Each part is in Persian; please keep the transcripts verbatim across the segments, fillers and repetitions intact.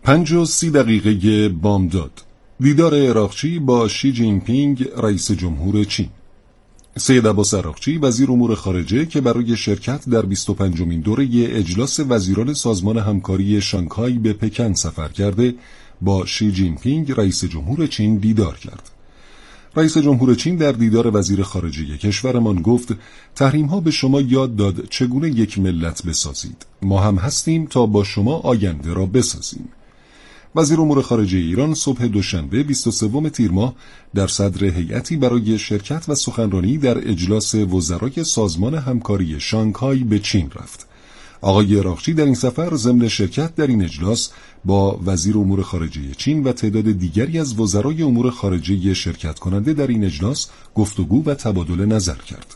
پنج و سی دقیقه بامداد. دیدار اراقچی با شی جین پینگ رئیس جمهور چین. سید عباس اراقچی وزیر امور خارجه که برای شرکت در بیست و پنجمین دوره اجلاس وزیران سازمان همکاری شانگهای به پکن سفر کرده، با شی جین پینگ رئیس جمهور چین دیدار کرد. رئیس جمهور چین در دیدار وزیر خارجه کشورمان گفت تحریم‌ها به شما یاد داد چگونه یک ملت بسازید. ما هم هستیم تا با شما آینده را بسازیم. وزیر امور خارجه ایران صبح دوشنبه بیست و سوم تیر ماه در صدر هیئتی برای شرکت و سخنرانی در اجلاس وزرای سازمان همکاری شانگهای به چین رفت. آقای اراقچی در این سفر ضمن شرکت در این اجلاس با وزیر امور خارجه چین و تعداد دیگری از وزرای امور خارجه شرکت کننده در این اجلاس گفتگو و تبادل نظر کرد.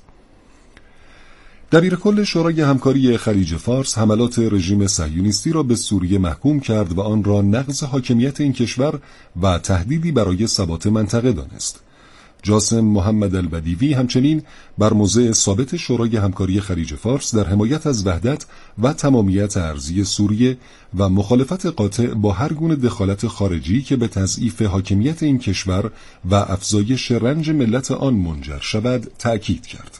دبیر کل شورای همکاری خلیج فارس حملات رژیم صهیونیستی را به سوریه محکوم کرد و آن را نقض حاکمیت این کشور و تهدیدی برای ثبات منطقه دانست. جاسم محمد البدیوی همچنین بر موضع ثابت شورای همکاری خلیج فارس در حمایت از وحدت و تمامیت ارضی سوریه و مخالفت قاطع با هر گونه دخالت خارجی که به تضعیف حاکمیت این کشور و افزایش رنج ملت آن منجر شود تأکید کرد.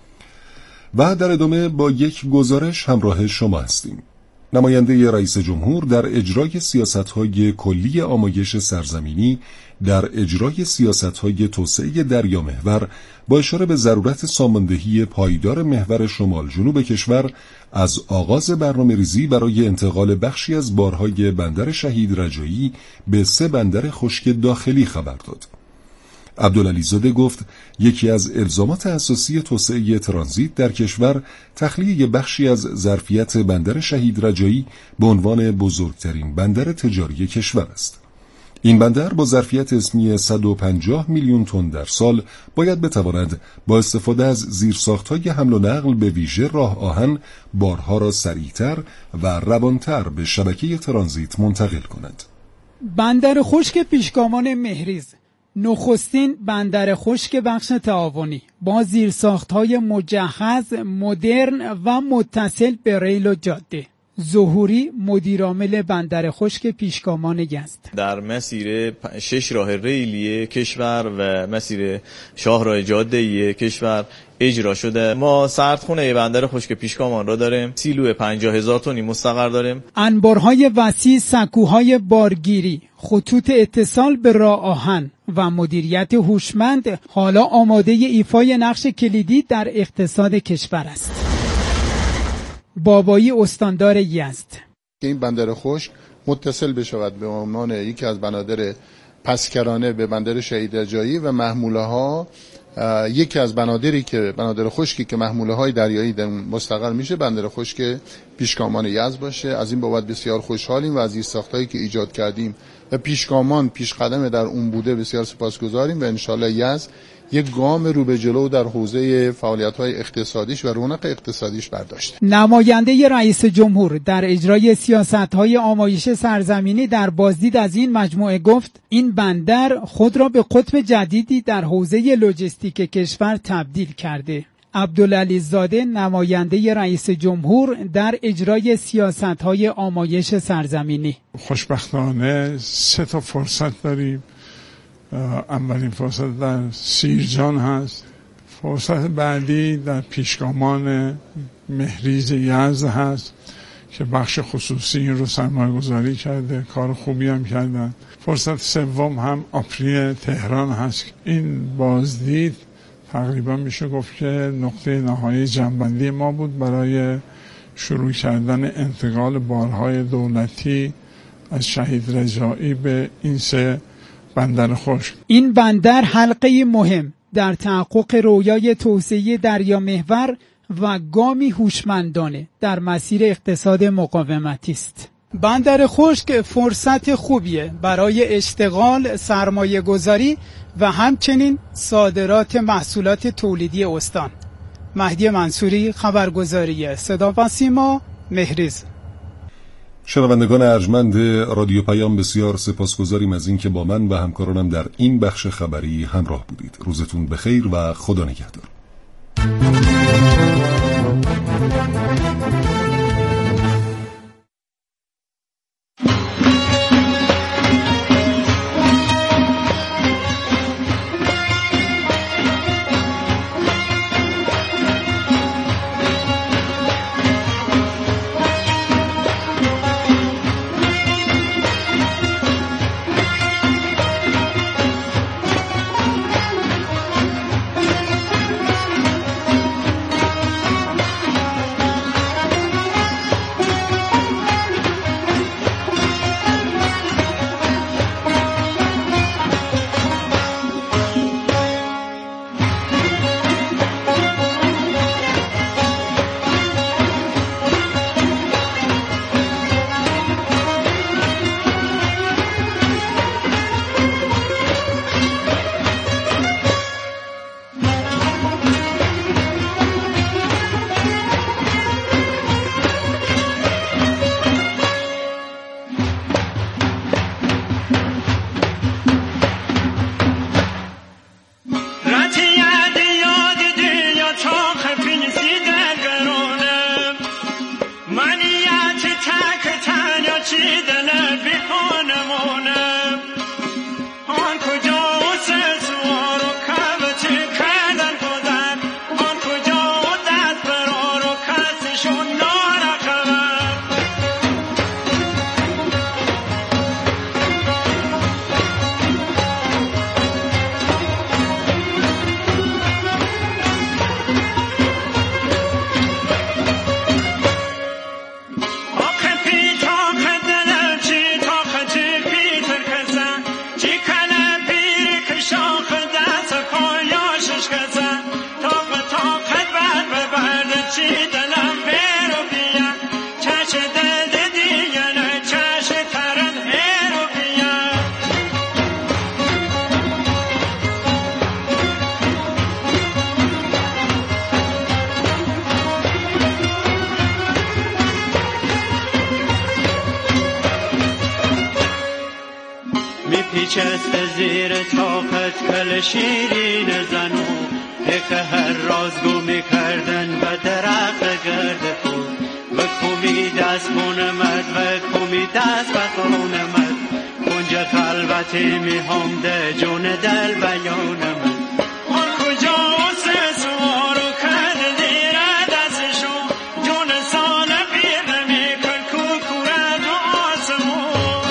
و در ادامه با یک گزارش همراه شما هستیم. نماینده رئیس جمهور در اجرای سیاست‌های کلی آمایش سرزمینی در اجرای سیاست‌های توسعه دریامحور با اشاره به ضرورت ساماندهی پایدار محور شمال جنوب کشور از آغاز برنامه‌ریزی برای انتقال بخشی از بارهای بندر شهید رجایی به سه بندر خشک داخلی خبر داد. عبدالعلیزاده گفت یکی از الزامات اساسی توسعه ترانزیت در کشور تخلیه بخشی از ظرفیت بندر شهید رجایی به عنوان بزرگترین بندر تجاری کشور است. این بندر با ظرفیت اسمی صد و پنجاه میلیون تن در سال باید بتواند با استفاده از زیرساخت‌های حمل و نقل به ویژه راه آهن بارها را سریعتر و روانتر به شبکه ترانزیت منتقل کند. بندر خشک پیشگامان مهریز نخستین بندر خشک بخش تعاونی با زیرساخت‌های مجهز، مدرن و متصل به ریل و جاده. ظهوری مدیرعامل بندر خشک پیشگامان یزد. در مسیر شش راه ریلی کشور و مسیر شاهراه جاده کشور اجرا شده. ما سردخونه بندر خشک پیشگامان را داریم. سیلو پنجاه هزار تنی مستقر داریم. انبارهای وسیع، سکوهای بارگیری، خطوط اتصال به راه آهن و مدیریت هوشمند حالا آماده ایفای نقش کلیدی در اقتصاد کشور است. بابایی استاندار یزد. این بندر خشک متصل بشود به عنوان یکی از بنادر پسکرانه به بندر شهید رجایی و محموله ها یکی از بنادری که بنادر خشکی که محموله های دریایی در مستقر میشه بندر خشک پیشگامان یزد باشه. از این بابت بسیار خوشحالیم و از این ساختایی که ایجاد کردیم و پیشگامان پیش قدم در اون بوده بسیار سپاسگزاریم و انشالله یزد یک گام رو به جلو در حوزه فعالیت‌های اقتصادیش و رونق اقتصادیش برداشت. نماینده رئیس جمهور در اجرای سیاست‌های آمایش سرزمینی در بازدید از این مجموعه گفت این بندر خود را به قطب جدیدی در حوزه لوجستیک کشور تبدیل کرده. عبدالعلیزاده نماینده رئیس جمهور در اجرای سیاست‌های آمایش سرزمینی: خوشبختانه سه تا فرصت داریم. اولین فرصت در سیرجان هست، فرصت بعدی در پیشگامان مهریز یزد هست که بخش خصوصی این رو سرمایه گذاری کرده، کار خوبی هم کردن. فرصت سوم هم آپری تهران هست. این بازدید تقریبا میشه گفت که نقطه نهایی جنبندی ما بود برای شروع کردن انتقال بارهای دولتی از شهید رجایی به این سه بندر خشک. این بندر حلقه مهم در تحقق رویای توسعه دریامحور و گامی هوشمندانه در مسیر اقتصاد مقاومتی است. بندر خشک فرصت خوبیه برای اشتغال، سرمایه گذاری و همچنین صادرات محصولات تولیدی استان. مهدی منصوری، خبرگزاری صدا و سیما، مهریز. شنوندگان ارجمند رادیو پیام، بسیار سپاسگزاریم از اینکه با من و همکارانم در این بخش خبری همراه بودید. روزتون بخیر و خدا نگهدار. میپیچست زیر طاقت کل شیرین زنو که هر راز گو میکردن و درخت گرد خود و کمی دست بونمد و کمی دست بخونمد کنج خلوتی میهمده جون دل بیانمد آن کجا سه سوارو کرد زیر دستشو جون سال پیر نمیکن کوکورد و آسمون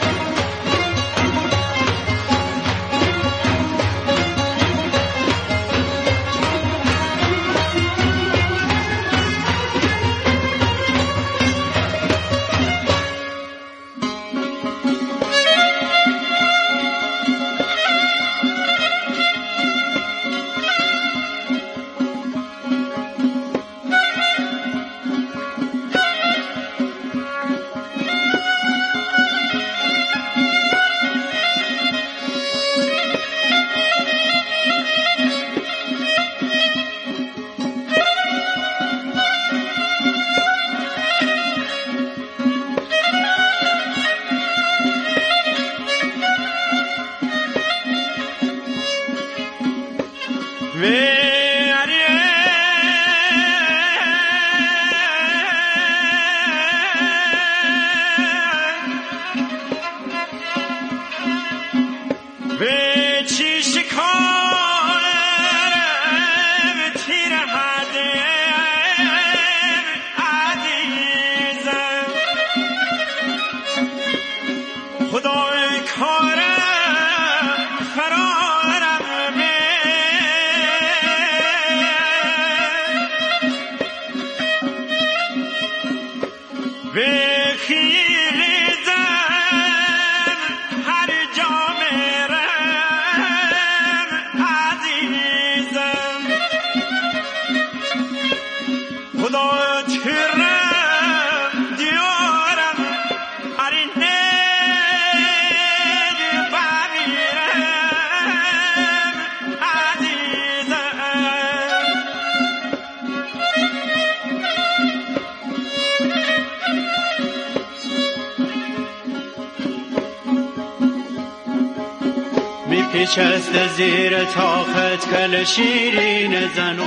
میپیچست زیر طاقت کل شیرین زنو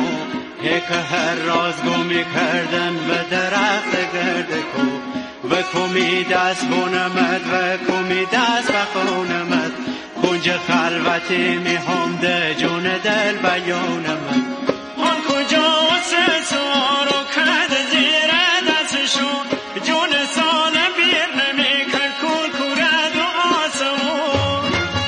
که هر راز گو میکردن و درخت گرد کو و کمی دست بونمد و کمی دست بخونمد کنج خلوتی میهمده جون دل بیانمد آن کجا سه سوارو کرد زیر دستشو جون سال بیر نمیکن کور کورد و آسمون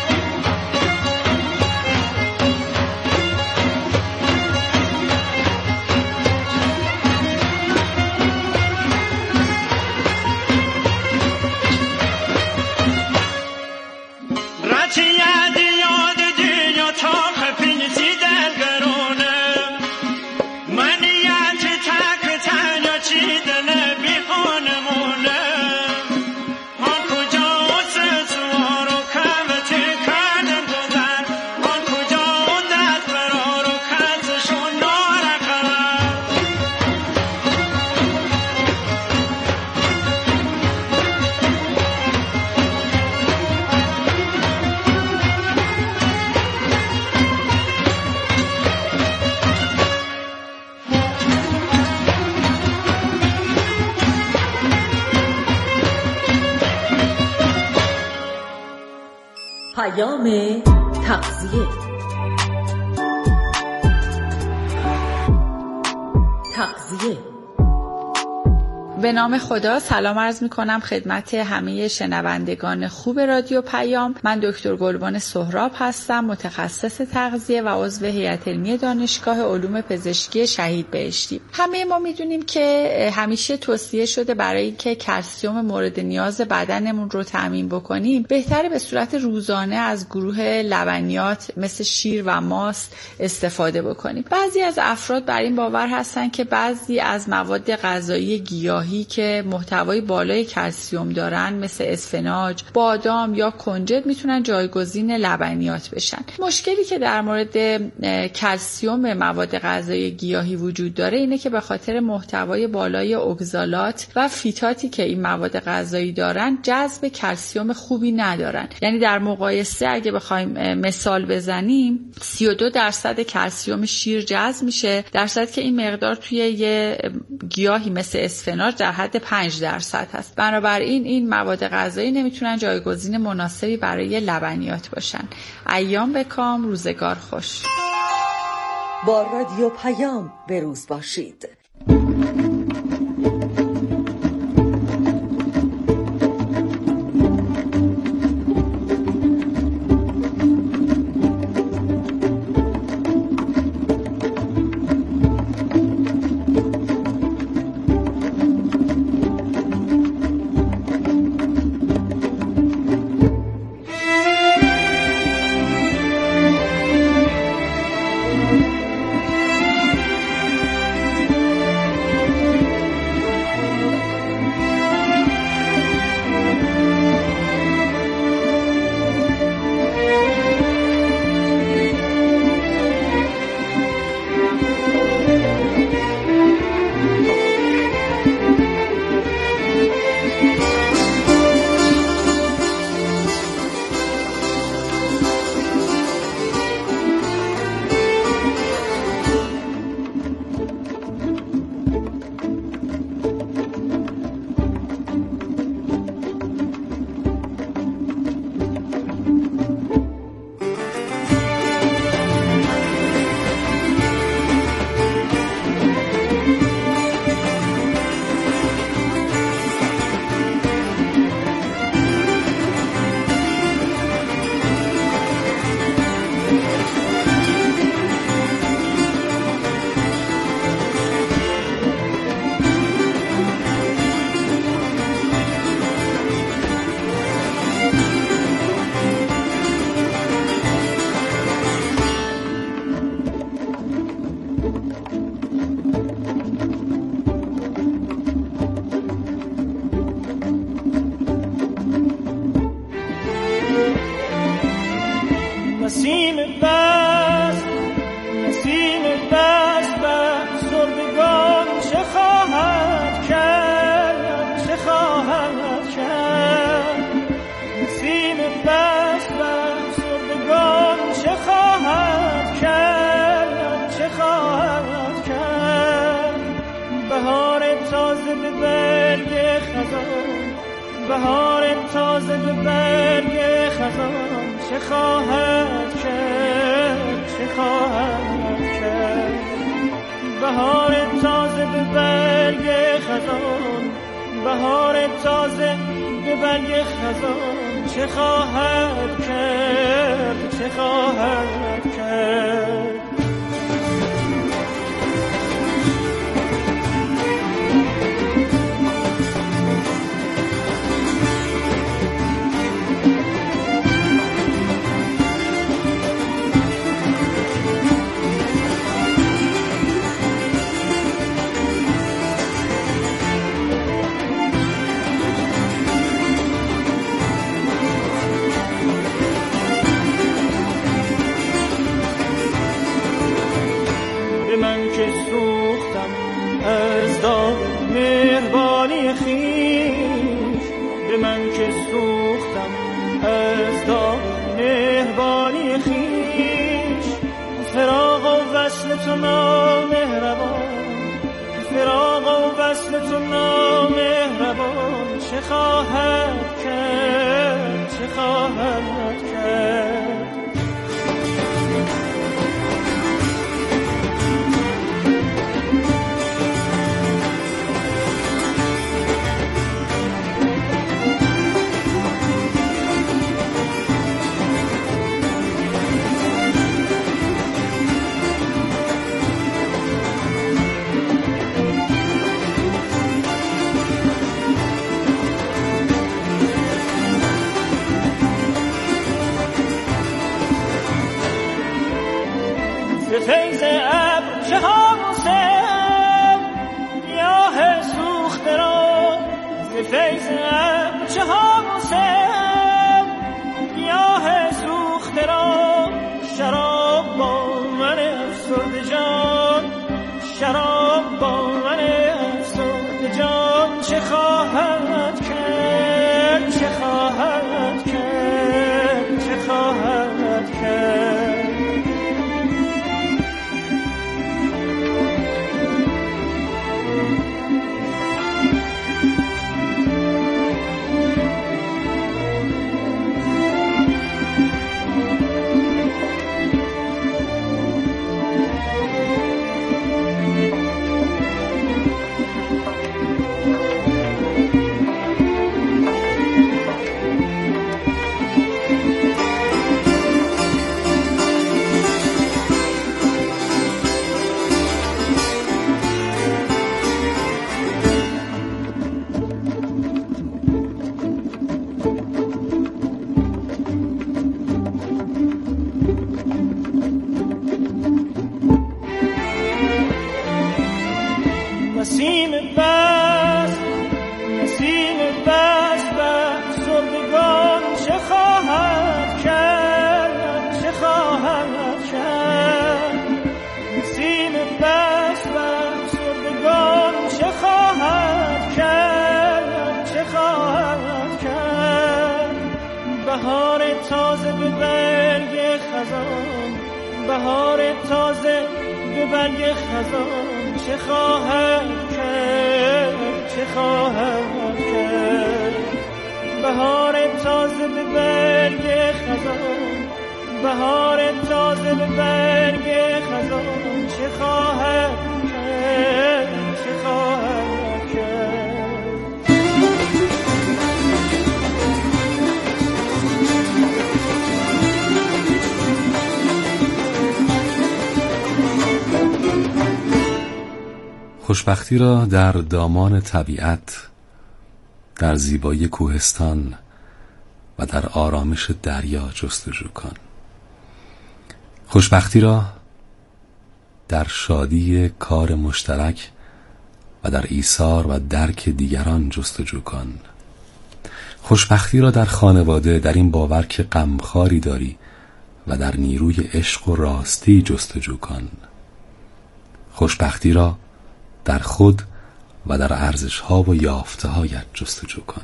پیام تغذیه. تغذیه. به نام خدا سلام عرض می کنم خدمت همه شنوندگان خوب رادیو پیام. من دکتر گلبان سهراب هستم، متخصص تغذیه و عضو هیئت علمی دانشگاه علوم پزشکی شهید بهشتی. همه ما میدونیم که همیشه توصیه شده برای اینکه کلسیم مورد نیاز بدنمون رو تامین بکنیم بهتره به صورت روزانه از گروه لبنیات مثل شیر و ماست استفاده بکنیم. بعضی از افراد بر این باور هستن که بعضی از مواد غذایی گیاهی گیاهی که محتوای بالای کلسیم دارن مثل اسفناج، بادام یا کنجد میتونن جایگزین لبنیات بشن. مشکلی که در مورد کلسیم مواد غذایی گیاهی وجود داره اینه که به خاطر محتوای بالای اگزالات و فیتاتی که این مواد غذایی دارن جذب کلسیم خوبی ندارن. یعنی در مقایسه اگه بخوایم مثال بزنیم سی و دو درصد کلسیم شیر جذب میشه، در صورتی که این مقدار توی یه گیاهی مثل اسفناج در حد پنج درصد هست. بنابراین این مواد غذایی نمیتونن جایگزین مناسبی برای لبنیات باشن. ایام بکام، روزگار خوش. با رادیو پیام به روز باشید. نسیم بست نسیم بست بر سردگان چه خواهد کرد چه خواهد کرد نسیم بست بر سردگان چه خواهد کرد چه خواهد کرد بهار تازه به برگ خزان بهار تازه به برگ خزان چه خواهد کرد چه خواهد کرد بهار تازه به برگ خزان بهار تازه به برگ خزان چه خواهد کرد چه خواهد کرد مهربانی خویش به من که سوختم از داغ مهربانی خویش فراق و وصل تو نامهربان فراق و وصل تو نامهربان چه خواهد کرد چه خواهد کرد فیض ابر چه ها موسم گیاه سوخته را فیضم چه ها موسم گیاه سوخته را شراب با من افسرده جان شراب با من افسرده جان چه خواهد کرد چه خواهد کرد چه خواهد کرد نسیم بس نسیم بس بس زندگان چه خواهد کرد چه خواهد کرد نسیم بس بس زندگان چه خواهد کرد چه خواهد کرد بهار تازه به برگ خزان بهار تازه به برگ خزان چه خواهد کرد چه خواهد کرد بهار تازه به برگ خزان بهار تازه به برگ خزان چه خواهد کرد چه خواهد کرد خوشبختی را در دامان طبیعت، در زیبایی کوهستان و در آرامش دریا جستجو کن. خوشبختی را در شادی کار مشترک و در ایثار و درک دیگران جستجو کن. خوشبختی را در خانواده، در این باور که غمخواری داری و در نیروی عشق و راستی جستجو کن. خوشبختی را در خود و در ارزش‌ها و یافته‌هایت جستجو کن.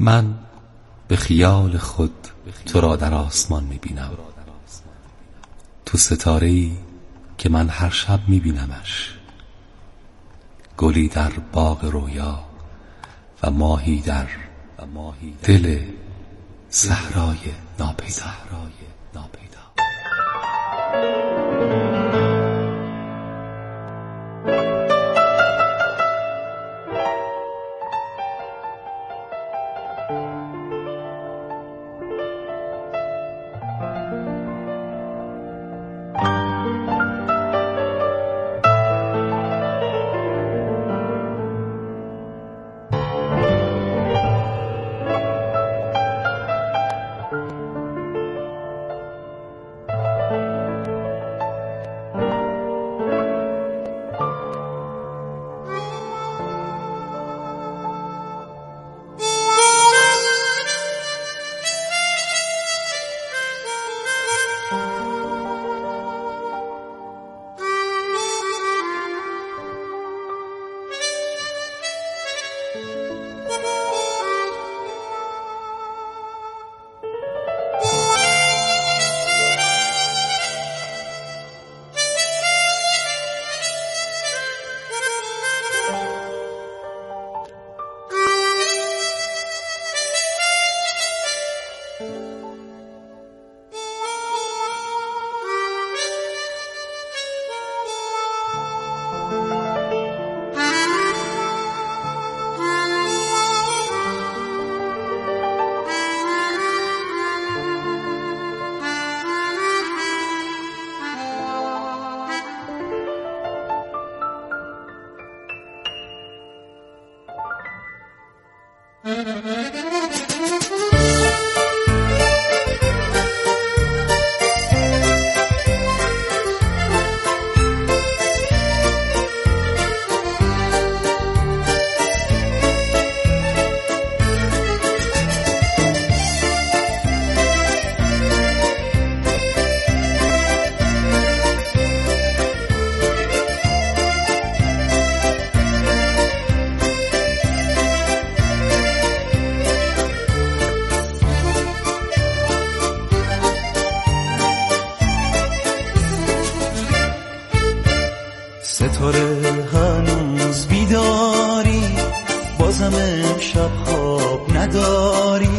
من به خیال خود تو را در آسمان میبینم، تو ستاره‌ای که من هر شب میبینمش، گلی در باغ رویا و ماهی در دل صحرای ناپیدا. ستاره هنوز بیداری، بازم شب خواب نداری،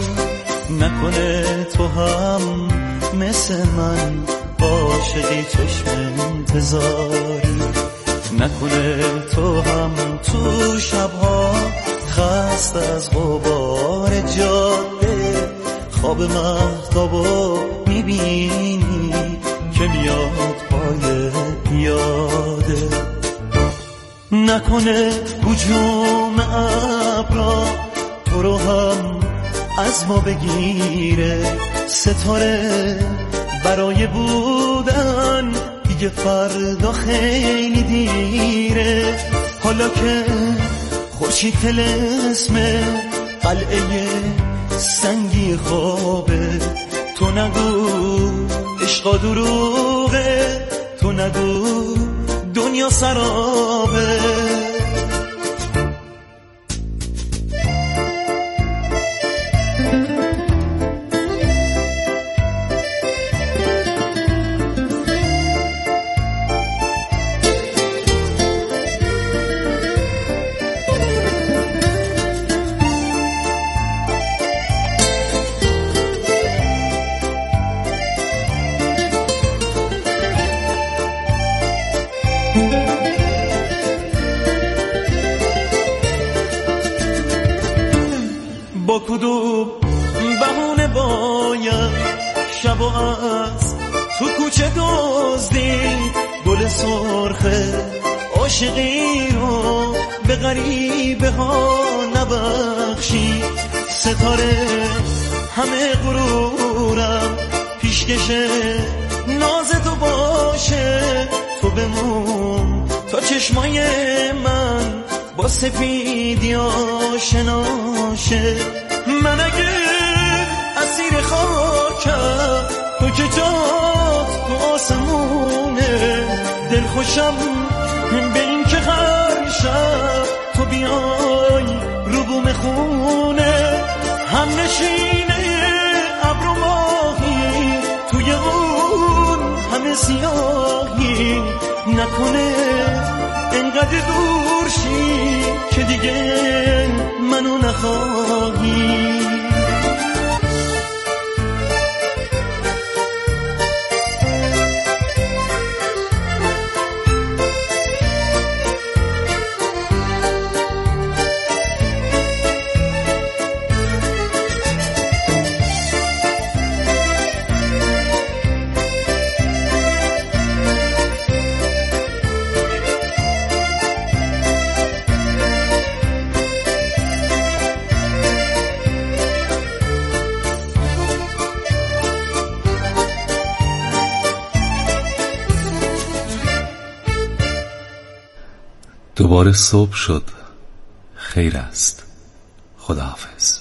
نکنه تو هم مثل من عاشقی چشم انتظاری، نکنه تو هم تو شبها خست از غبار جاده خواب مهتابو میبینی که میاد پای پیاده، نکنه هجوم ابرا تو رو هم از ما بگیره، ستاره برای بودن دیگه فردا خیلی دیره، حالا که خورشید طلسم قلعه سنگی خوابه، تو نگو عشقا دروغه، تو نگو دنیا سرابه. با کدوم بهونه باید شب و از تو کوچه دزدید، گل سرخه عاشقی رو به غریبه ها نبخشی، ستاره همه غرورم پیشکشه ناز تو باشه، تو بمون تا چشمای من با سپیدی آشناشه، من اگه اسیر خاکم تو که جات تو آسمونه، دل خوشم به این که هر شب تو بیای رو بوم خونه، همه نشینه ابر و ماهی توی اون همه سیاهی نکنه انقدر دور شی که دیگه منو نخواهی. دوباره صبح شد. خیر است. خداحافظ.